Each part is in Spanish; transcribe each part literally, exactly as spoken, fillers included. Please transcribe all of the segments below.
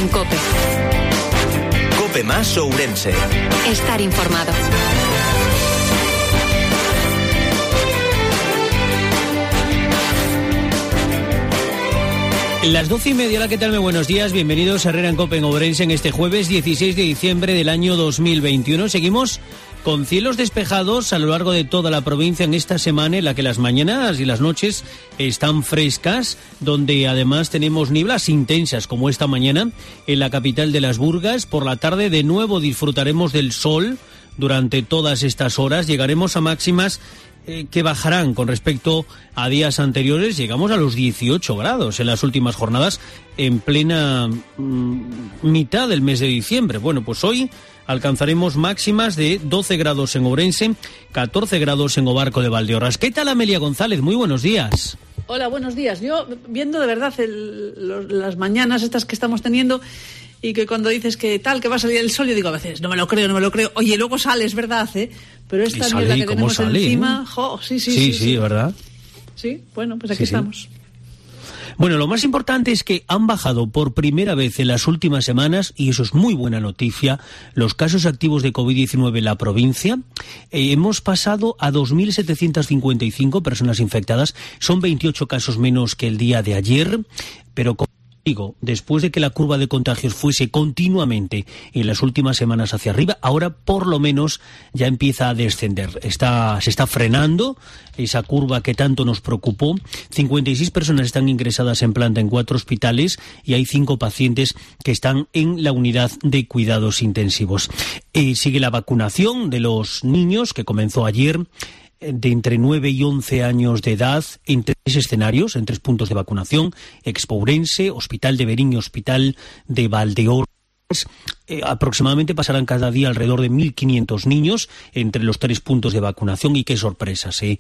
en COPE. COPE más Ourense. Estar informado. Las doce y media, hola, ¿qué tal? Muy buenos días, bienvenidos a Herrera en COPE en Ourense en este jueves dieciséis de diciembre del año dos mil veintiuno. Seguimos con cielos despejados a lo largo de toda la provincia en esta semana en la que las mañanas y las noches están frescas, donde además tenemos nieblas intensas como esta mañana en la capital de las Burgas. Por la tarde de nuevo disfrutaremos del sol durante todas estas horas, llegaremos a máximas Eh, que bajarán con respecto a días anteriores. Llegamos a los dieciocho grados en las últimas jornadas en plena mm, mitad del mes de diciembre. Bueno, pues hoy alcanzaremos máximas de doce grados en Ourense, catorce grados en Obarco de Valdeorras. ¿Qué tal, Amelia González? Muy buenos días. Hola, buenos días. Yo, viendo de verdad el, los, las mañanas estas que estamos teniendo, y que cuando dices que tal, que va a salir el sol, yo digo a veces, no me lo creo, no me lo creo. Oye, luego sale, es verdad, ¿eh? Pero esta niebla que tenemos sale, encima, ¿eh? jo, sí, sí, sí, sí, sí, sí, ¿verdad? Sí, bueno, pues aquí sí, estamos. Sí. Bueno, lo más importante es que han bajado por primera vez en las últimas semanas, y eso es muy buena noticia, los casos activos de covid diecinueve en la provincia. Eh, hemos pasado a dos mil setecientas cincuenta y cinco personas infectadas, son veintiocho casos menos que el día de ayer, pero con Digo, después de que la curva de contagios fuese continuamente en las últimas semanas hacia arriba, ahora por lo menos ya empieza a descender. Está, se está frenando esa curva que tanto nos preocupó. cincuenta y seis personas están ingresadas en planta en cuatro hospitales y hay cinco pacientes que están en la unidad de cuidados intensivos. Eh, sigue la vacunación de los niños, que comenzó ayer, de entre nueve y once años de edad, en tres escenarios, en tres puntos de vacunación: Expo Ourense, Hospital de Verín y Hospital de Valdeorras. Eh, aproximadamente pasarán cada día alrededor de mil quinientos niños entre los tres puntos de vacunación, y qué sorpresas, ¿eh?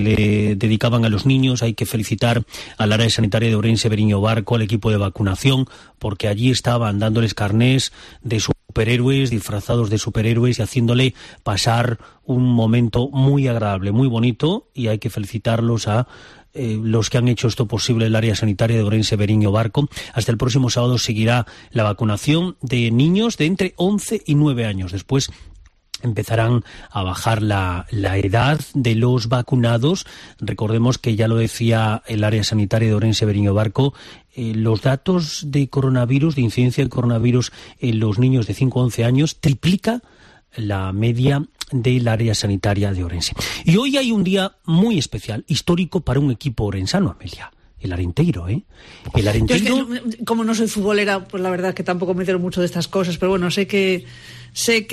Le dedicaban a los niños. Hay que felicitar al área sanitaria de Ourense, Verín y Obarco, al equipo de vacunación, porque allí estaban dándoles carnés de superhéroes, disfrazados de superhéroes, y haciéndole pasar un momento muy agradable, muy bonito, y hay que felicitarlos a Eh, los que han hecho esto posible, el área sanitaria de Ourense, Verín y Obarco. Hasta el próximo sábado seguirá la vacunación de niños de entre once y nueve años. Después empezarán a bajar la, la edad de los vacunados. Recordemos que ya lo decía el área sanitaria de Ourense, Verín y Obarco, eh, los datos de coronavirus, de incidencia de coronavirus en los niños de cinco a once años, triplica la media del área sanitaria de Ourense. Y hoy hay un día muy especial, histórico para un equipo orensano, Amelia. El Arenteiro, ¿eh? El Arenteiro... Yo es que, como no soy futbolera, pues la verdad que tampoco me entero mucho de estas cosas, pero bueno, sé que sé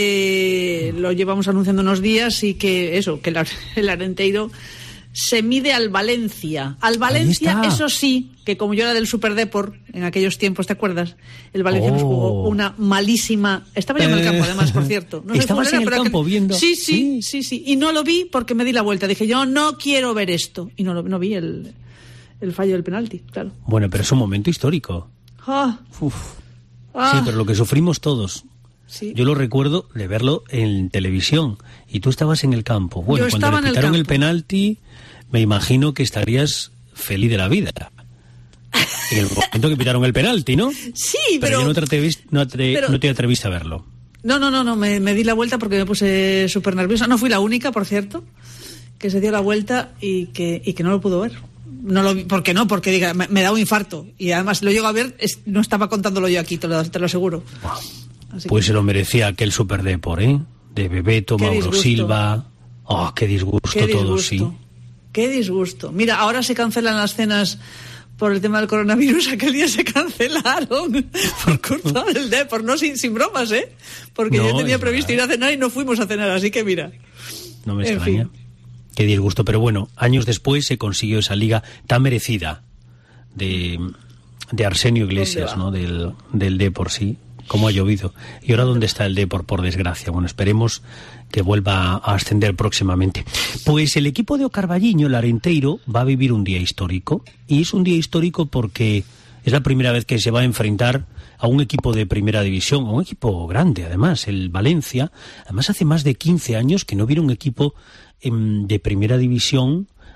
que lo llevamos anunciando unos días, y que eso, que el, el Arenteiro se mide al Valencia. Al Valencia, eso sí, que como yo era del Superdeport en aquellos tiempos, ¿te acuerdas? El Valencia oh. nos jugó una malísima... Estaba yo en el campo, además, por cierto. No ¿Estabas en el campo que... viendo? Sí, sí, sí, sí, sí. Y no lo vi porque me di la vuelta. Dije, yo no quiero ver esto. Y no, lo, no vi el, el fallo del penalti, claro. Bueno, pero es un momento histórico. Ah. Uf. Ah. Sí, pero lo que sufrimos todos. Sí. Yo lo recuerdo de verlo en televisión, y tú estabas en el campo. Bueno, yo cuando le quitaron el, el penalti, me imagino que estarías feliz de la vida. En el momento que pitaron el penalti, ¿no? Sí, pero... Pero yo no te atreviste, no, atre, pero... no te atreviste a verlo. No, no, no, no me, me di la vuelta porque me puse súper nerviosa. No fui la única, por cierto, que se dio la vuelta y que, y que no lo pudo ver. No lo vi, ¿por qué no? Porque diga, me, me da un infarto. Y además lo llego a ver, es, no estaba contándolo yo aquí, te lo, te lo aseguro. Así pues que... se lo merecía aquel Superdeport, ¿eh? De Bebeto, Mauro disgusto. Silva. Oh, qué disgusto, qué disgusto todo, sí. Qué disgusto. Mira, ahora se cancelan las cenas por el tema del coronavirus. Aquel día se cancelaron por culpa del Depor, no sin, sin bromas, ¿eh? Porque no, yo tenía previsto verdad. ir a cenar y no fuimos a cenar, así que mira. No me en extraña. Fin. Qué disgusto, pero bueno, años después se consiguió esa liga tan merecida de, de Arsenio Iglesias, ¿no? Del, del Depor, sí. Cómo ha llovido. ¿Y ahora dónde está el Depor, por desgracia? Bueno, esperemos que vuelva a ascender próximamente. Pues el equipo de Ocarballiño, el Arenteiro, va a vivir un día histórico. Y es un día histórico porque es la primera vez que se va a enfrentar a un equipo de primera división, a un equipo grande, además, el Valencia. Además, hace más de quince años que no hubiera un equipo eh, de primera división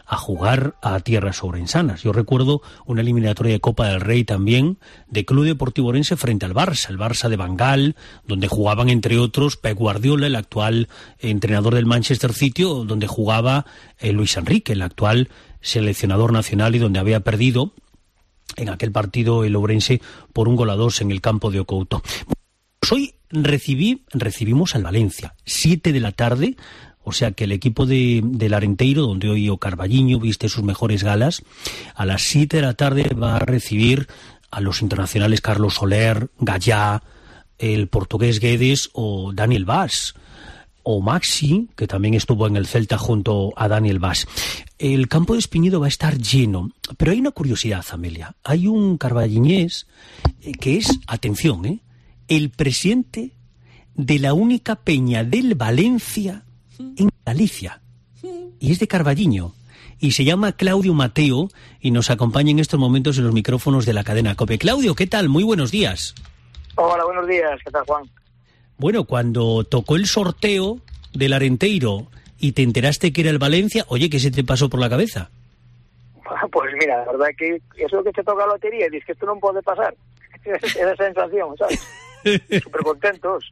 a jugar a tierras ourensanas. Yo recuerdo una eliminatoria de Copa del Rey también de Club Deportivo Ourense frente al Barça, el Barça de Van Gaal, donde jugaban entre otros Pep Guardiola, el actual entrenador del Manchester City, donde jugaba eh, Luis Enrique, el actual seleccionador nacional, y donde había perdido en aquel partido el Ourense por un gol a dos en el campo de Ocouto. Pues hoy recibí, recibimos al Valencia, siete de la tarde. O sea que el equipo de, del Arenteiro, donde hoy o Carballiño viste sus mejores galas, a las siete de la tarde va a recibir a los internacionales Carlos Soler, Gallá, el portugués Guedes o Daniel Vaz, o Maxi, que también estuvo en el Celta junto a Daniel Vaz. El campo de Espiñedo va a estar lleno, pero hay una curiosidad, Amelia. Hay un carballiñés eh, que es, atención, eh, el presidente de la única peña del Valencia en Galicia, y es de Carballiño, y se llama Claudio Mateo, y nos acompaña en estos momentos en los micrófonos de la cadena COPE. Claudio, ¿qué tal? Muy buenos días. Hola, buenos días. ¿Qué tal, Juan? Bueno, cuando tocó el sorteo del Arenteiro y te enteraste que era el Valencia, oye, ¿qué se te pasó por la cabeza? Pues mira, la verdad que eso que te toca la lotería, dices que esto no puede pasar. Esa sensación, ¿sabes? Súper contentos.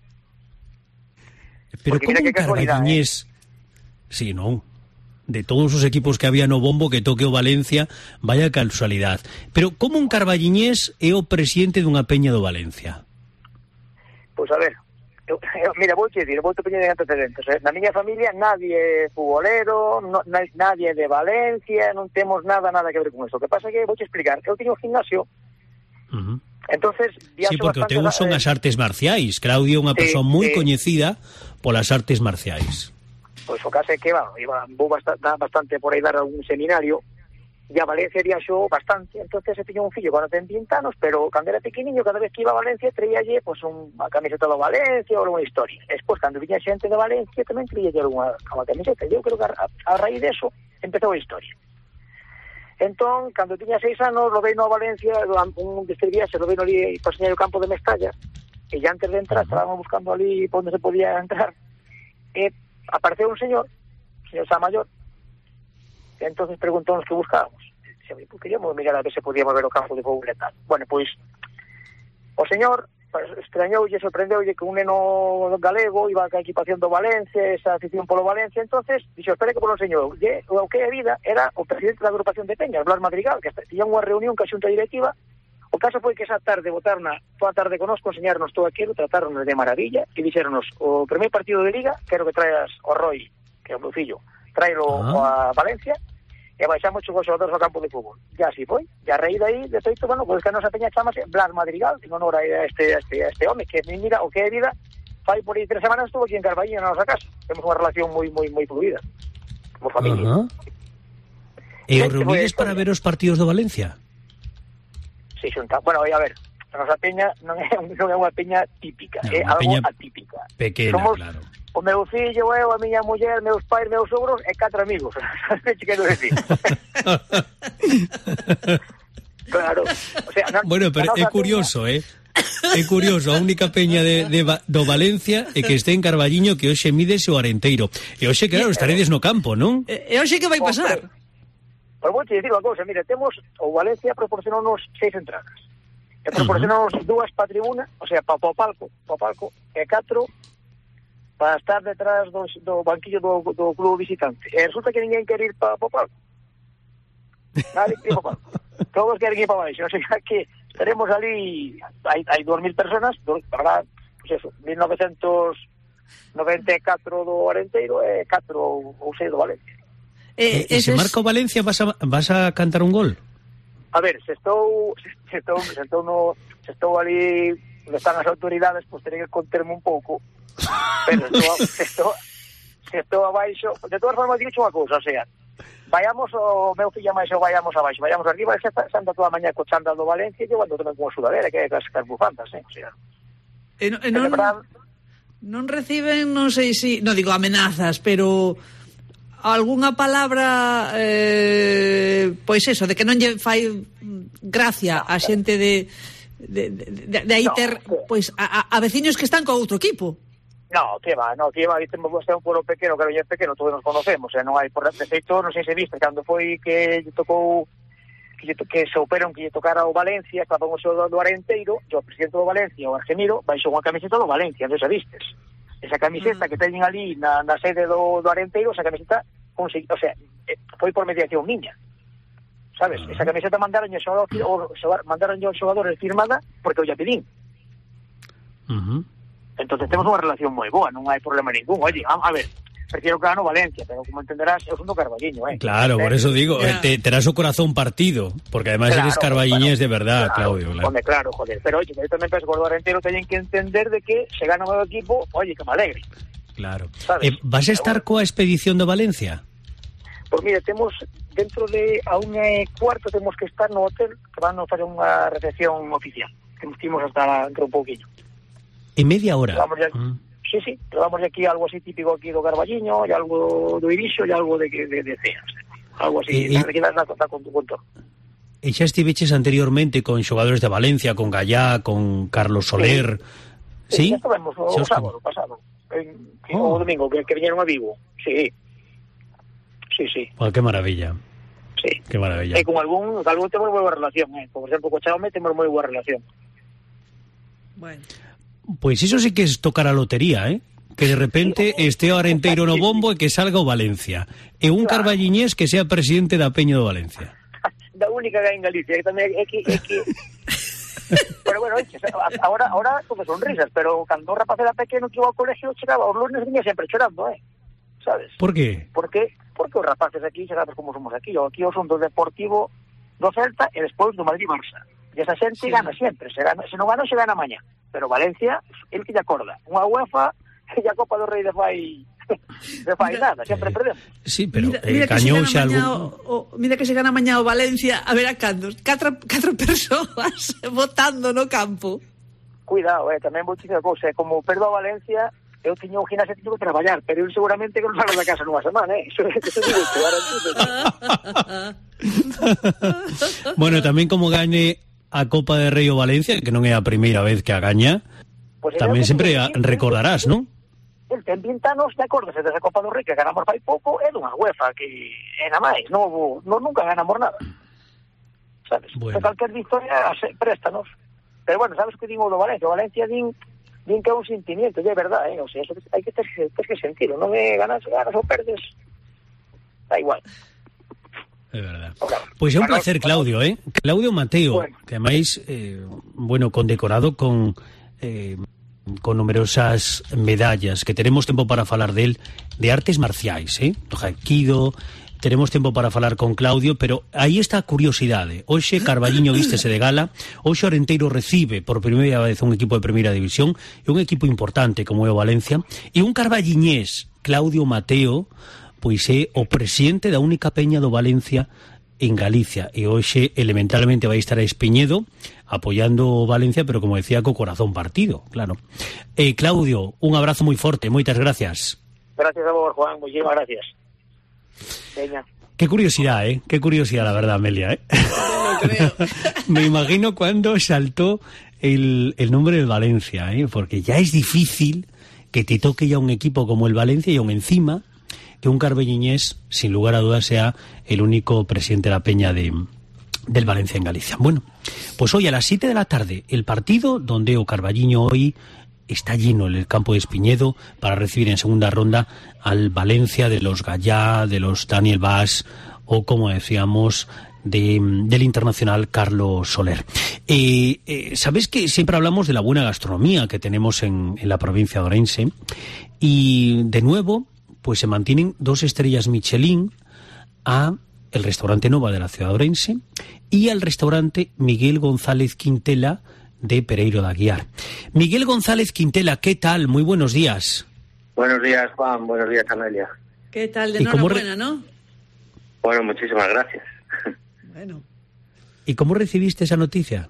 Pero porque ¿cómo un casualidad, carballiñés? ¿Eh? Sí, no. De todos os equipos que había no bombo que toque o Valencia, vaya casualidad. Pero ¿cómo un carballiñés é o presidente dunha peña do Valencia? Pois pues a ver, eu, eu, mira, vou te dicir, vou te peñar de antecedentes. Eh? Na miña familia nadie é futbolero, no, na, nadie é de Valencia, non temos nada, nada que ver con eso. O que pasa é que vou te explicar, eu teño un gimnasio. Uh-huh. Entonces, sí, porque o teu son as artes marciais. Claudio é unha persoa sí, moi sí. coñecida polas artes marciais. Pois o caso é que, bueno, iba, vou bastante, bastante por aí dar algún seminario, e a Valencia viaxou bastante, entonces se tiña un fillo cando ten vinte anos, pero cando era pequeniño, cada vez que iba a Valencia, traíalle pues, unha camiseta do Valencia ou unha historia. Despois, cando viña xente de Valencia, tamén traíalle unha, unha camiseta, e eu creo que a, a raíz deso empezou a historia. Entón, cando tiña seis anos, lo veino a Valencia, un destes viaxes, lo veino ali para enseñar o campo de Mestalla, e ya antes de entrar, estábamos buscando ali por onde se podía entrar, e apareceu un señor, un señor xa maior, e entonces preguntónos que buscábamos. E pues, queríamos mirar a ver se podíamos ver o campo de fútbol e tal. Bueno, pois, o señor pues, extrañoulle, sorprendeulle que un neno galego iba ca equipación do Valencia, esa afición polo Valencia, entonces dixo, espere que polo señor, o que é vida era o presidente da agrupación de Peñas, Blas Madrigal, que tiña unha reunión ca xunta directiva. O caso foi que esa tarde botarna toda a tarde conosco, enseñarnos todo aquilo, tratarnos de maravilla, e dixeronos, o primeiro partido de Liga, quero que traas o Roy, que é o meu fillo, traelo ah. a Valencia, e baixamos os xogadores ao campo de fútbol. Ya así foi, ya a raíz de aí, de feito, bueno, pois que a nosa peña chamase Blas Madrigal, en honor a este, a este, a este home, que mira, o que é vida, fai por aí tres semanas estuvo aquí en Carballiño, na nosa casa. Temos unha relación moi, moi, moi fluida, como familia. Uh-huh. E os reunides para ver os partidos do Valencia? Sí, xunta. Bueno, a ver, a nosa peña non é, non é unha peña típica, no, é algo peña atípica. Pequena, somos, claro. O meu fillo, eu, a miña muller, meus pais, meus sogros e catro amigos. Que quero decir? Claro. O sea, non, bueno, pero é curioso, peña... eh? É curioso, a única peña de, de, do Valencia é que este en Carballiño, que hoxe mides o Arenteiro. E hoxe, claro, estaredes no campo, non? E hoxe que vai pasar? Pois vou te dicir unha cousa, mire, temos, o Valencia proporcionou-nos seis entradas. E proporcionou-nos uh-huh. dúas pa tribuna, o sea, pa o palco, pa palco, e catro para estar detrás do, do banquillo do, do club visitante. E resulta que ninguén quer ir para o palco. Nadie quer ir para o palco. Todos queren ir para baixo. O sea que estaremos ali, hai, hai dúas mil personas, para, pues eso, mil novecentos noventa e catro do Arenteiro e catro ou seis do Valencia. Eh, e se marca o Valencia, vas a, vas a cantar un gol? A ver, se estou, se estou, se estou, no, se estou ali onde están as autoridades, pois pues, terei que conterme un pouco. Pero estou, estou, estou abaixo. De todas formas, digo unha cousa, o sea, vayamos o meu fillo máis ou vayamos abaixo, vayamos arriba, xa está anda toda a mañá co chándal do Valencia e eu ando tamén con a sudadera, que é as, as bufandas, eh? O sea, e non, e non, non reciben, non sei si, non digo amenazas, pero algunha palabra eh, pois eso, de que non lle fai gracia a xente de de, de, de, de aí ter, pois, a, a veciños que están co outro equipo. No, que va, no, que va, temos un pueblo pequeno, que é pequeno, todos nos conocemos, eh, non hai por defeito, non sei se viste, cando foi que lle tocou, que, lle, que se operon, que lle tocara o Valencia, estaba o do, do Arenteiro, e o presidente do Valencia, o Argemiro, baixou unha camiseta do Valencia, non se vistes. Esa camiseta que teñen ali na, na sede do, do Arenteiro, esa camiseta, o sea, foi por mediación miña, sabes? Uh-huh. Esa camiseta mandaron o xogador, mandaron os xogadores firmada porque o lla pedín. Uh-huh. Entonces temos unha relación moi boa, non hai problema ningún. Oye, a, a ver, prefiero que gano Valencia, pero como entenderás, eu son do Carballiño, eh. Claro, por eso digo, yeah. te, terás o corazón partido, porque además claro, eres carballiñés bueno, de verdad, claro, Claudio. Claro. Hombre, claro, joder, pero oye, yo tamén penso que o Arentero teñen que entender de que se gana o equipo, oye, que me alegre. Claro. Eh, vas a estar coa expedición de Valencia? Pois mire, temos dentro de a unha e cuarto temos que estar no hotel que van a facer unha recepción oficial, que nos timos hasta dentro un pouquiño. En media hora. Ya, mm. Sí, sí, pero vamos aquí algo así típico aquí do Carballiño, e algo do Irixo, e algo de de, de Ceas. Algo así, eh, que das conta con tu contorno. E xa estiveches anteriormente con xogadores de Valencia, con Gallá, con Carlos Soler. Sí, sí, sí, estivemos o, o sábado pasado, en, oh. o domingo, que, que viñeron a Vigo. Sí, sí, sí. Oh, qué maravilla. Sí. Qué maravilla. E con algún, algún temos moi boa relación, eh. Por exemplo, co Chaume temos moi boa relación. Bueno. Pois iso sí que es tocar a lotería, eh? Que de repente este o Arenteiro no bombo e que salga o Valencia. E un claro. Carballiñés que sea presidente da Peña do Valencia. Da única que hai en Galicia, que tamén é que... É que... pero bueno, oye, ahora, ahora todo son risas, pero cando o rapaz era pequeno que iba ao colegio, chegaba os lunes viña sempre chorando, eh? Sabes? Por qué? Porque, porque os rapaces aquí, xa sabes como somos aquí, o aquí o son do Deportivo do Celta e despois do Madrid-Barça. E esa xente sí. gana sempre, se, gana, se non gana, se gana mañá. Pero Valencia, el que lle acorda. Unha UEFA que a Copa do Rei de fai de fai mira, nada, sempre eh, perdemos. Sí, pero mira, mira eh, cañou xa algún... O, o, mira que se gana mañá o Valencia, a ver a cando, catro, catro persoas votando no campo. Cuidado, eh, tamén vou dicir a cousa, eh, como perdo a Valencia, eu tiño un ginásio que tiño que traballar, pero eu seguramente que non salgo da casa nunha semana, eh. Iso é que se digo, bueno, tamén como gañe a Copa de Rei o Valencia, que non é a primeira vez que a gaña, pues tamén sempre a, recordarás, non? El ten vinte anos, de acordo, desa Copa do Rei que ganamos fai pouco, é dunha UEFA que é na máis, non, non nunca ganamos nada. Sabes? Bueno. Calquer victoria préstanos. Pero bueno, sabes que din o do Valencia? O Valencia din, din que é un sentimiento, e é verdade, eh? O sea, eso hai que ter, ter que sentirlo, non é ganas, ganas ou perdes, da igual. É verdade. Pois é un placer, Claudio, eh? Claudio Mateo, bueno. Que ademais, eh, bueno, condecorado con eh, con numerosas medallas, que tenemos tempo para falar del de artes marciais, eh? Do Hapkido, teremos tempo para falar con Claudio, pero aí está a curiosidade. Hoxe Carballiño vístese de gala, hoxe o Arenteiro recibe por primeira vez un equipo de primeira división, e un equipo importante como é o Valencia, e un carballiñés, Claudio Mateo, pois é o presidente da única peña do Valencia en Galicia, e hoxe elementalmente vai estar a Espiñedo apoiando o Valencia, pero como decía, co corazón partido, claro. Eh, Claudio, un abrazo moi forte, moitas gracias. Gracias a vos, Juan, moitísimas gracias. Veña. Qué curiosidad, ¿eh? Qué curiosidad, la verdad, Amelia, ¿eh? No creo. Me imagino cuando saltó el, el nombre del Valencia, ¿eh? Porque ya es difícil que te toque ya un equipo como el Valencia y aún encima que un carballiñés, sin lugar a dudas, sea el único presidente de la peña de, del Valencia en Galicia. Bueno, pues hoy a las siete de la tarde, el partido donde o Carballiño hoy está lleno en el campo de Espiñedo para recibir en segunda ronda al Valencia de los Gallá, de los Daniel Vaz o, como decíamos, de, del internacional Carlos Soler. Eh, eh, Sabes que siempre hablamos de la buena gastronomía que tenemos en, en la provincia de Ourense, y de nuevo pues se mantienen dos estrellas Michelin a el restaurante Nova de la ciudad de Ourense y al restaurante Miguel González Quintela de Pereiro de Aguiar. Miguel González Quintela, ¿qué tal? Muy buenos días. Buenos días, Juan. Buenos días, Amelia. ¿Qué tal? De enhorabuena, re... ¿no? Bueno, muchísimas gracias. Bueno. ¿Y cómo recibiste esa noticia?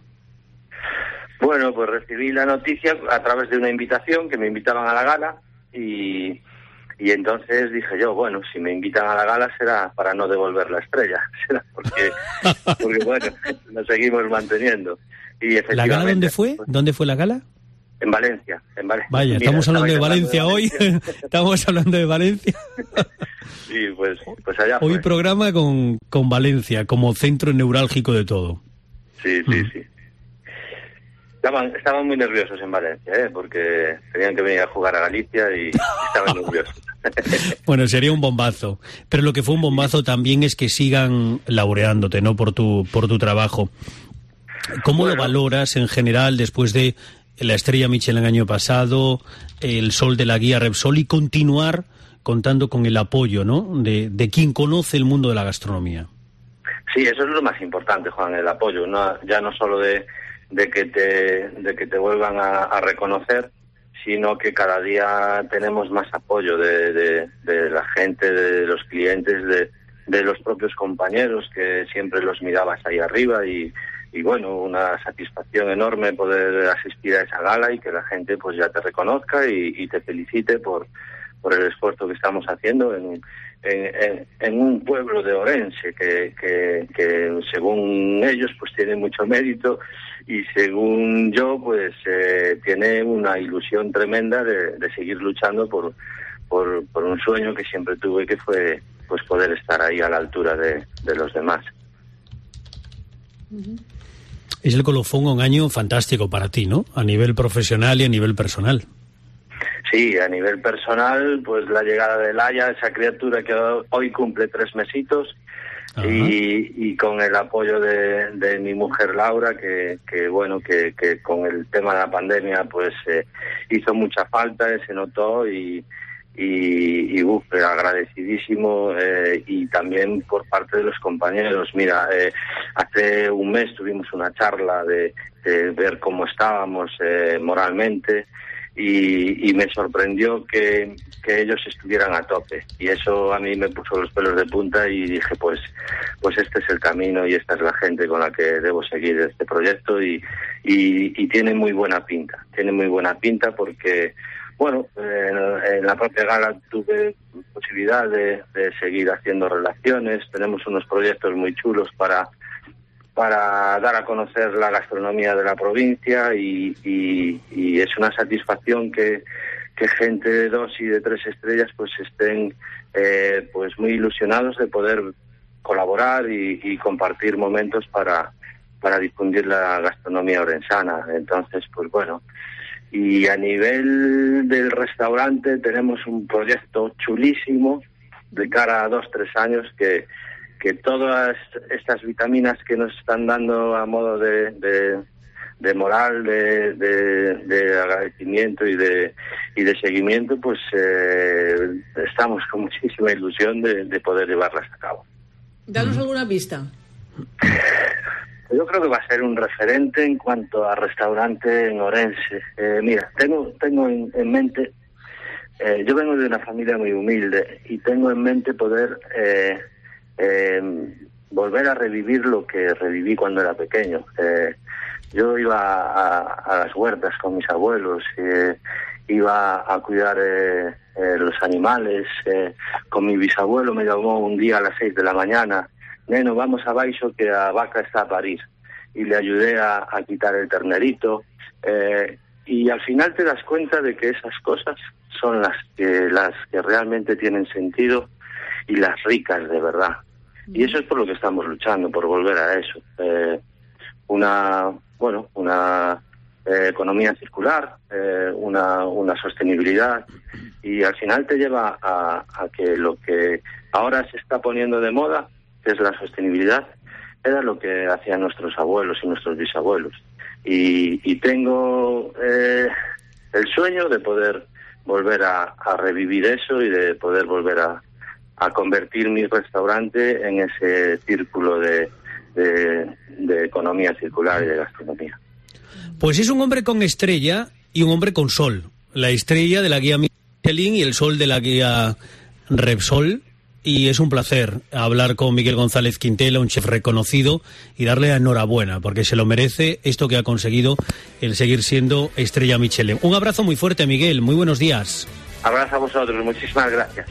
Bueno, pues recibí la noticia a través de una invitación que me invitaban a la gala y, y entonces dije yo, bueno, si me invitan a la gala será para no devolver la estrella, será porque, porque bueno, nos seguimos manteniendo. Y ¿La gala dónde fue? Pues, ¿Dónde fue la gala? En Valencia, en Valencia. Vaya, Mira, estamos hablando de Valencia, de Valencia hoy. Estamos hablando de Valencia. Sí, pues, pues allá Hoy fue. programa con, con Valencia como centro neurálgico de todo. Sí, sí, Mm. sí. Estaban, estaban muy nerviosos en Valencia, ¿eh? Porque tenían que venir a jugar a Galicia y estaban nerviosos. Bueno, sería un bombazo. Pero lo que fue un bombazo también es que sigan laureándote, ¿no? Por tu, por tu trabajo. ¿Cómo Bueno. lo valoras en general después de la Estrella Michelin año pasado, el Sol de la Guía Repsol y continuar contando con el apoyo, ¿no? De, de quien conoce el mundo de la gastronomía. Sí, eso es lo más importante, Juan, el apoyo, no, ya no solo de, de que te de que te vuelvan a, a reconocer, sino que cada día tenemos más apoyo de, de, de la gente, de los clientes, de, de los propios compañeros, que siempre los mirabas ahí arriba y, y bueno, una satisfacción enorme poder asistir a esa gala y que la gente pues ya te reconozca y, y te felicite por, por el esfuerzo que estamos haciendo en, en, en, en un pueblo de Orense que, que, que según ellos pues tiene mucho mérito y según yo pues eh, tiene una ilusión tremenda de, de seguir luchando por, por, por un sueño que siempre tuve, que fue pues poder estar ahí a la altura de, de los demás. Es el colofón un año fantástico para ti, ¿no? A nivel profesional y a nivel personal. Sí, a nivel personal, pues la llegada de Laia, esa criatura que hoy cumple tres mesitos, y, y con el apoyo de, de mi mujer Laura, que, que bueno, que, que con el tema de la pandemia pues eh, hizo mucha falta, se notó y, y, y uf, agradecidísimo eh, y también por parte de los compañeros. Mira, eh, hace un mes tuvimos una charla de, de ver cómo estábamos eh, moralmente. Y, y me sorprendió que, que ellos estuvieran a tope y eso a mí me puso los pelos de punta y dije pues pues este es el camino y esta es la gente con la que debo seguir este proyecto y, y, y tiene muy buena pinta, tiene muy buena pinta porque bueno, en, en la propia gala tuve posibilidad de, de seguir haciendo relaciones, tenemos unos proyectos muy chulos para para dar a conocer la gastronomía de la provincia y, y, y es una satisfacción que, que gente de dos y de tres estrellas pues estén eh, pues muy ilusionados de poder colaborar y, y compartir momentos para, para difundir la gastronomía orensana. Entonces, pues bueno, y a nivel del restaurante tenemos un proyecto chulísimo de cara a dos, tres años que que todas estas vitaminas que nos están dando a modo de, de, de moral, de, de, de agradecimiento y de y de seguimiento, pues eh, estamos con muchísima ilusión de, de poder llevarlas a cabo. Danos alguna pista. Yo creo que va a ser un referente en cuanto a restaurante en Orense. Eh, mira, tengo tengo en, en mente, eh, yo vengo de una familia muy humilde y tengo en mente poder eh, Eh, volver a revivir lo que reviví cuando era pequeño. Eh, yo iba a, a las huertas con mis abuelos, eh, iba a cuidar eh, eh, los animales, eh, con mi bisabuelo me llamó un día a las seis de la mañana, neno, vamos a Baixo que la vaca está a parir, y le ayudé a, a quitar el ternerito, eh, y al final te das cuenta de que esas cosas son las que, las que realmente tienen sentido y las ricas de verdad. Y eso es por lo que estamos luchando, por volver a eso. Eh, una, bueno, una eh, economía circular, eh, una, una sostenibilidad, y al final te lleva a, a que lo que ahora se está poniendo de moda, que es la sostenibilidad, era lo que hacían nuestros abuelos y nuestros bisabuelos. Y, y tengo eh, el sueño de poder volver a, a revivir eso y de poder volver a a convertir mi restaurante en ese círculo de, de, de economía circular y de gastronomía. Pues es un hombre con estrella y un hombre con sol. La estrella de la guía Michelin y el sol de la guía Repsol. Y es un placer hablar con Miguel González Quintela, un chef reconocido, y darle enhorabuena, porque se lo merece esto que ha conseguido, el seguir siendo estrella Michelin. Un abrazo muy fuerte, Miguel. Muy buenos días. Abrazo a vosotros. Muchísimas gracias.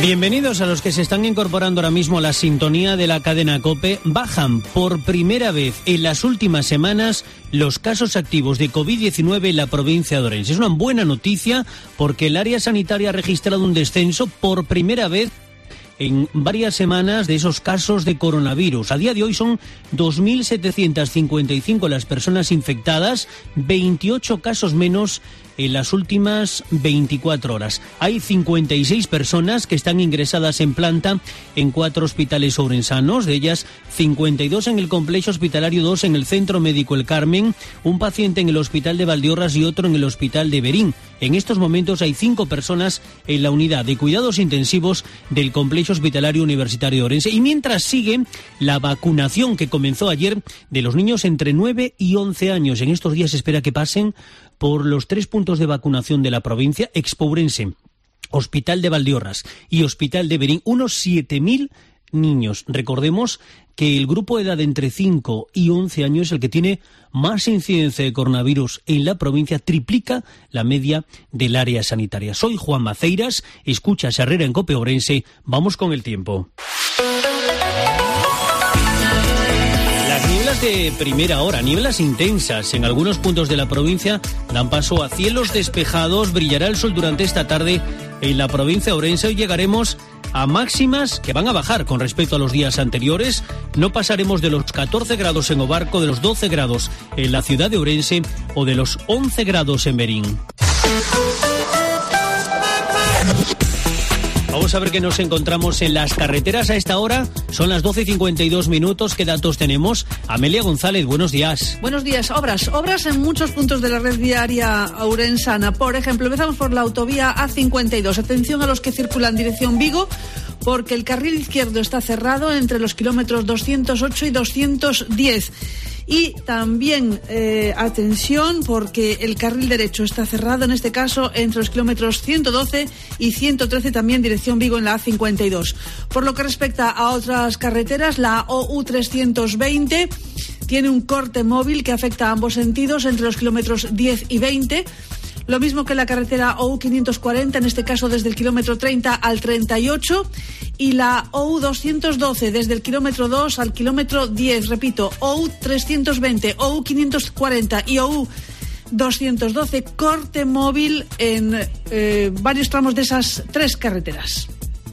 Bienvenidos a los que se están incorporando ahora mismo a la sintonía de la cadena COPE. Bajan por primera vez en las últimas semanas los casos activos de covid diecinueve en la provincia de Ourense. Es una buena noticia porque el área sanitaria ha registrado un descenso por primera vez en varias semanas de esos casos de coronavirus. A día de hoy son dos mil setecientas cincuenta y cinco las personas infectadas, veintiocho casos menos en las últimas veinticuatro horas. Hay cincuenta y seis personas que están ingresadas en planta en cuatro hospitales ourensanos, de ellas cincuenta y dos en el complejo hospitalario, dos en el Centro Médico El Carmen, un paciente en el Hospital de Valdeorras y otro en el Hospital de Berín. En estos momentos hay cinco personas en la unidad de cuidados intensivos del complejo hospitalario universitario de Ourense. Y mientras sigue la vacunación que comenzó ayer de los niños entre nueve y once años. En estos días se espera que pasen por los tres puntos de vacunación de la provincia: Expo Ourense, Hospital de Valdeorras y Hospital de Berín, unos siete mil niños. Recordemos que el grupo de edad de entre cinco y once años es el que tiene más incidencia de coronavirus en la provincia, triplica la media del área sanitaria. Soy Juan Maceiras, escucha Herrera en COPE Ourense. Vamos con el tiempo. Nieblas de primera hora, nieblas intensas en algunos puntos de la provincia dan paso a cielos despejados. Brillará el sol durante esta tarde en la provincia de Ourense. Hoy llegaremos a máximas que van a bajar con respecto a los días anteriores. No pasaremos de los catorce grados en Obarco, de los doce grados en la ciudad de Ourense o de los once grados en Berín. Vamos a ver qué nos encontramos en las carreteras a esta hora. Son las doce y cincuenta y dos minutos. ¿Qué datos tenemos? Amelia González, buenos días. Buenos días. Obras. Obras en muchos puntos de la red viaria ourensana. Por ejemplo, empezamos por la autovía A cincuenta y dos. Atención a los que circulan dirección Vigo, porque el carril izquierdo está cerrado entre los kilómetros doscientos ocho y doscientos diez. Y también, eh, atención, porque el carril derecho está cerrado, en este caso, entre los kilómetros ciento doce y ciento trece, también dirección Vigo en la A cincuenta y dos. Por lo que respecta a otras carreteras, la O U trescientos veinte tiene un corte móvil que afecta a ambos sentidos, entre los kilómetros diez y veinte. Lo mismo que la carretera O U quinientos cuarenta, en este caso desde el kilómetro treinta al treinta y ocho, y la O U doscientos doce desde el kilómetro dos al kilómetro diez. Repito, O U trescientos veinte, O U quinientos cuarenta y O U doscientos doce, corte móvil en eh, varios tramos de esas tres carreteras.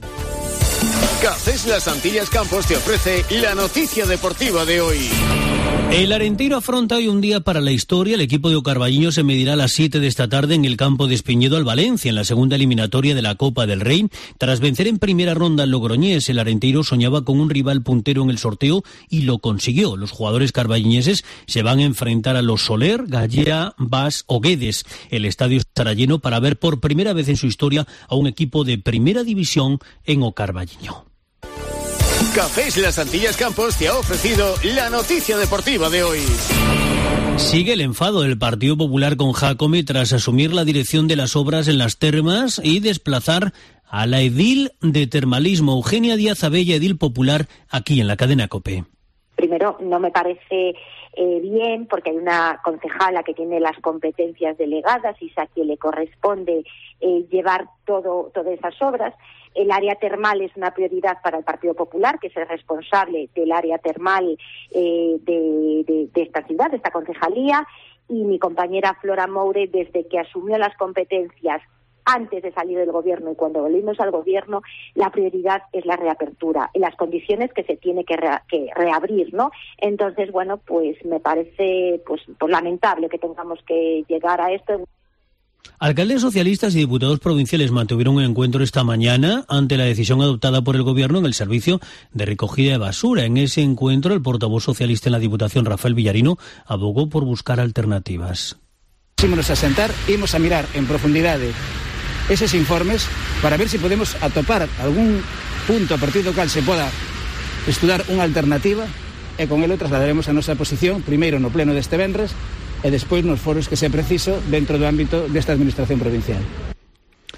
Cafés Las Antillas Campos te ofrece la noticia deportiva de hoy. El Arenteiro afronta hoy un día para la historia. El equipo de Ocarballiño se medirá a las siete de esta tarde en el campo de Espiñedo al Valencia, en la segunda eliminatoria de la Copa del Rey. Tras vencer en primera ronda al Logroñés, el Arenteiro soñaba con un rival puntero en el sorteo y lo consiguió. Los jugadores carballiñeses se van a enfrentar a los Soler, Gallea, Bas o Guedes. El estadio estará lleno para ver por primera vez en su historia a un equipo de primera división en Ocarballiño. Cafés Las Antillas Campos te ha ofrecido la noticia deportiva de hoy. Sigue el enfado del Partido Popular con Jácome tras asumir la dirección de las obras en las termas y desplazar a la edil de termalismo, Eugenia Díaz Abella, edil popular, aquí en la cadena COPE. Primero, no me parece eh, bien, porque hay una concejala que tiene las competencias delegadas y es a quien le corresponde eh, llevar todo todas esas obras. El área termal es una prioridad para el Partido Popular, que es el responsable del área termal eh, de, de, de esta ciudad, de esta concejalía, y mi compañera Flora Moure, desde que asumió las competencias antes de salir del gobierno y cuando volvimos al gobierno, la prioridad es la reapertura, en las condiciones que se tiene que, re, que reabrir, ¿no? Entonces, bueno, pues me parece pues, pues lamentable que tengamos que llegar a esto. Alcaldes socialistas y diputados provinciales mantuvieron un encuentro esta mañana ante la decisión adoptada por el Gobierno en el servicio de recogida de basura. En ese encuentro, el portavoz socialista en la Diputación, Rafael Villarino, abogó por buscar alternativas. Ímonos a sentar, ímonos a mirar en profundidad esos informes para ver si podemos atopar algún punto a partir do cal se poda estudar unha alternativa e con elo trasladaremos a nosa posición, primeiro no pleno deste venres e despois nos foros que se preciso dentro do ámbito desta administración provincial.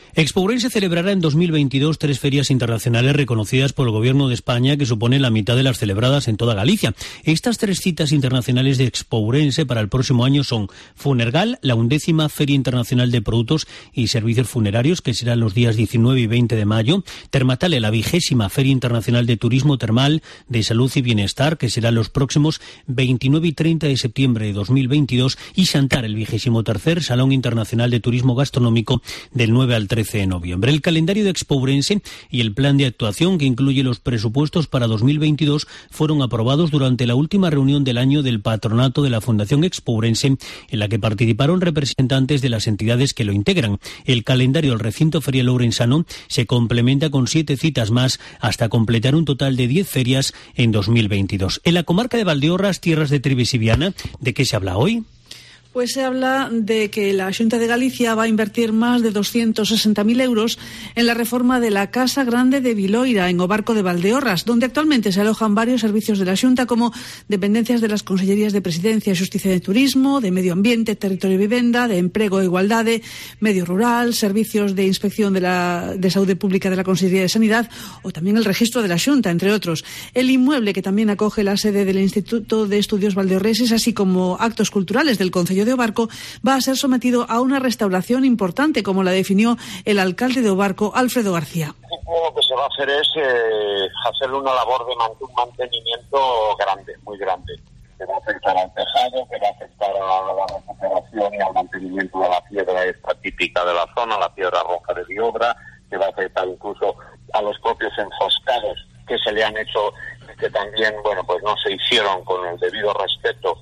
Expo Ourense celebrará en dos mil veintidós tres ferias internacionales reconocidas por el Gobierno de España, que suponen la mitad de las celebradas en toda Galicia. Estas tres citas internacionales de Expo Ourense para el próximo año son Funergal, la undécima Feria Internacional de Productos y Servicios Funerarios, que será los días diecinueve y veinte de mayo, Termatale, la vigésima Feria Internacional de Turismo Termal, de Salud y Bienestar, que será los próximos veintinueve y treinta de septiembre de dos mil veintidós, y Xantar, el vigésimo tercer Salón Internacional de Turismo Gastronómico, del nueve al trece de noviembre. El calendario de Expo Ourense y el plan de actuación, que incluye los presupuestos para dos mil veintidós, fueron aprobados durante la última reunión del año del patronato de la Fundación Expo Ourense, en la que participaron representantes de las entidades que lo integran. El calendario del recinto ferial ourensano se complementa con siete citas más hasta completar un total de diez ferias en dos mil veintidós. En la comarca de Valdeorras, tierras de Trives y Viana, ¿de qué se habla hoy? Pues se habla de que la Xunta de Galicia va a invertir más de doscientos sesenta mil euros en la reforma de la Casa Grande de Viloira, en o Barco de Valdeorras, donde actualmente se alojan varios servicios de la Xunta, como dependencias de las Consellerías de Presidencia, Xusticia e Turismo, de Medio Ambiente, Territorio e Vivenda, de Emprego e Igualdade, Medio Rural, servicios de inspección de, la, de Saúde Pública de la Consellería de Sanidad, o también el registro de la Xunta, entre otros. El inmueble, que también acoge la sede del Instituto de Estudios Valdeorreses, así como actos culturales del Concello de Obarco, va a ser sometido a una restauración importante, como la definió el alcalde de Obarco, Alfredo García. Lo que se va a hacer es eh, hacer una labor de un mantenimiento grande, muy grande, que va a afectar al tejado, que va a afectar a la recuperación y al mantenimiento de la piedra esta típica de la zona, la piedra roja de Biobra, que va a afectar incluso a los propios enfoscados que se le han hecho, que también, bueno, pues no se hicieron con el debido respeto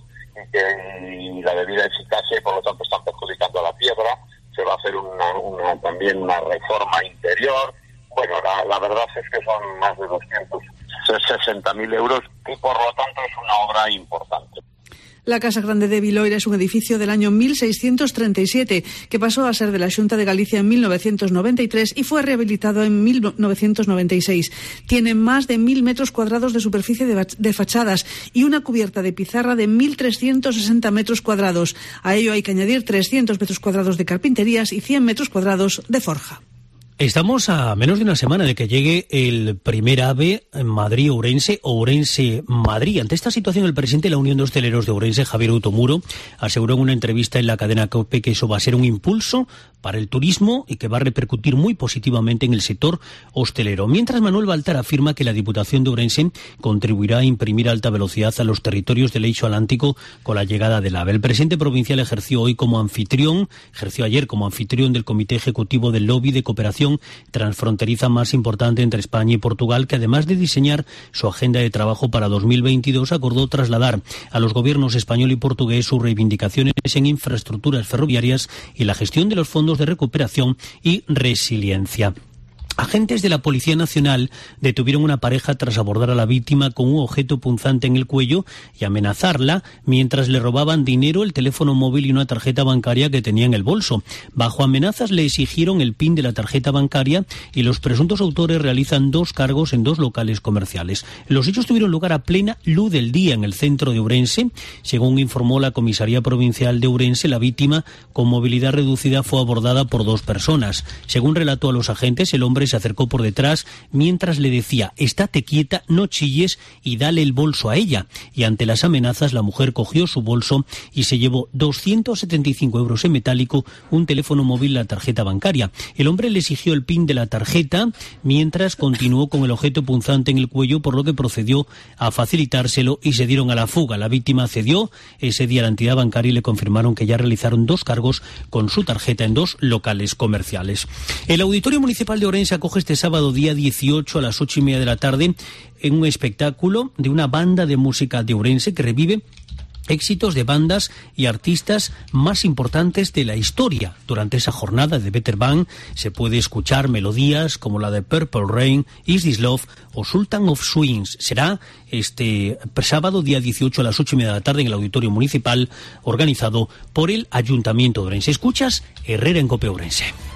y la debida eficacia, y por lo tanto están perjudicando a la piedra. Se va a hacer una, una también una reforma interior. Bueno, la, la verdad es que son más de doscientos sesenta mil euros y por lo tanto es una obra importante. La Casa Grande de Viloira es un edificio del año mil seiscientos treinta y siete que pasó a ser de la Xunta de Galicia en mil novecientos noventa y tres y fue rehabilitado en mil novecientos noventa y seis. Tiene más de mil metros cuadrados de superficie de, de fachadas y una cubierta de pizarra de mil trescientos sesenta metros cuadrados. A ello hay que añadir trescientos metros cuadrados de carpinterías y cien metros cuadrados de forja. Estamos a menos de una semana de que llegue el primer AVE Madrid-Ourense o Ourense-Madrid. Ante esta situación, el presidente de la Unión de Hosteleros de Ourense, Javier Utomuro, aseguró en una entrevista en la cadena COPE que eso va a ser un impulso para el turismo y que va a repercutir muy positivamente en el sector hostelero. Mientras, Manuel Baltar afirma que la Diputación de Ourense contribuirá a imprimir alta velocidad a los territorios del Eixo Atlántico con la llegada del AVE. El presidente provincial ejerció hoy como anfitrión, ejerció ayer como anfitrión del Comité Ejecutivo del Lobby de Cooperación transfronteriza más importante entre España y Portugal, que además de diseñar su agenda de trabajo para dos mil veintidós, acordó trasladar a los gobiernos español y portugués sus reivindicaciones en infraestructuras ferroviarias y la gestión de los fondos de recuperación y resiliencia. Agentes de la Policía Nacional detuvieron una pareja tras abordar a la víctima con un objeto punzante en el cuello y amenazarla mientras le robaban dinero, el teléfono móvil y una tarjeta bancaria que tenía en el bolso. Bajo amenazas le exigieron el PIN de la tarjeta bancaria y los presuntos autores realizan dos cargos en dos locales comerciales. Los hechos tuvieron lugar a plena luz del día en el centro de Ourense. Según informó la Comisaría Provincial de Ourense, la víctima con movilidad reducida fue abordada por dos personas. Según relató a los agentes, el hombre se acercó por detrás mientras le decía: estate quieta, no chilles y dale el bolso a ella. Y ante las amenazas, la mujer cogió su bolso y se llevó doscientos setenta y cinco euros en metálico, un teléfono móvil y la tarjeta bancaria. El hombre le exigió el PIN de la tarjeta mientras continuó con el objeto punzante en el cuello, por lo que procedió a facilitárselo y se dieron a la fuga. La víctima cedió. Ese día la entidad bancaria le confirmaron que ya realizaron dos cargos con su tarjeta en dos locales comerciales. El Auditorio Municipal de Ourense acoge este sábado día dieciocho a las ocho y media de la tarde en un espectáculo de una banda de música de Ourense que revive éxitos de bandas y artistas más importantes de la historia. Durante esa jornada de Better Band se puede escuchar melodías como la de Purple Rain, Is This Love o Sultan of Swings. Será este sábado día dieciocho a las ocho y media de la tarde en el Auditorio Municipal, organizado por el Ayuntamiento de Ourense. Escuchas Herrera en COPE Ourense.